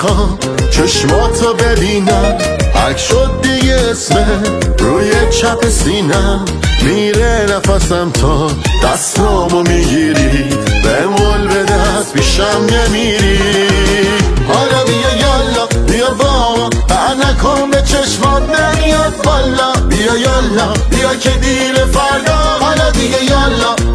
میخوام چشماتو ببینم، حک شد دیگه اسمه روی چپ سینم، میره نفسم تا دستامو میگیری، بمول به دست پیشم نمیری. حالا بیا یالا بیا با ما، بر نکن به چشمات نمیاد بالا، بیا یالا بیا که دیر فردا، حالا دیگه یالا